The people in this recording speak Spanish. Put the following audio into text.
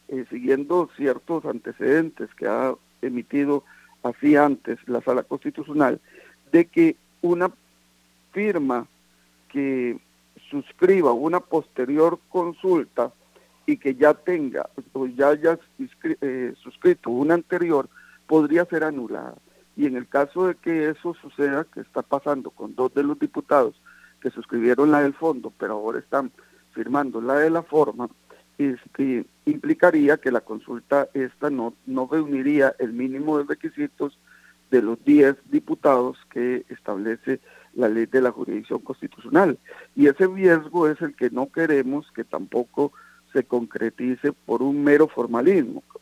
siguiendo ciertos antecedentes que ha emitido así antes la Sala Constitucional, de que una firma que suscriba una posterior consulta y que ya tenga o ya haya suscrito una anterior, podría ser anulada. Y en el caso de que eso suceda, que está pasando con 2 de los diputados que suscribieron la del fondo, pero ahora están firmando la de la forma, implicaría que la consulta esta no reuniría el mínimo de requisitos de los 10 diputados que establece la ley de la jurisdicción constitucional. Y ese riesgo es el que no queremos que tampoco se concretice por un mero formalismo.